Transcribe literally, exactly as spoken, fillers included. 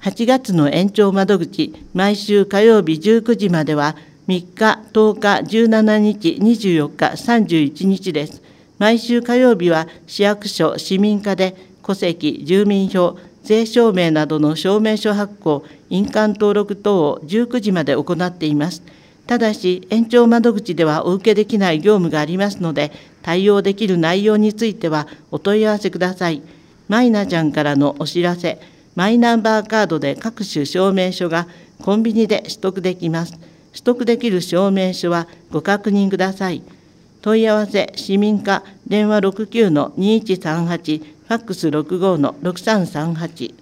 はちがつの延長窓口、毎週火曜日じゅうくじまでは、みっか、とおか、じゅうしちにち、にじゅうよっか、さんじゅういちにちです。毎週火曜日は市役所、市民課で戸籍、住民票、税証明などの証明書発行、印鑑登録等をじゅうくじまで行っています。ただし、延長窓口ではお受けできない業務がありますので、対応できる内容についてはお問い合わせください。マイナちゃんからのお知らせ、マイナンバーカードで各種証明書がコンビニで取得できます。取得できる証明書はご確認ください。問い合わせ、市民課、電話ろくきゅうのにいちさんはち、ファックスろくごのろくさんさんはち。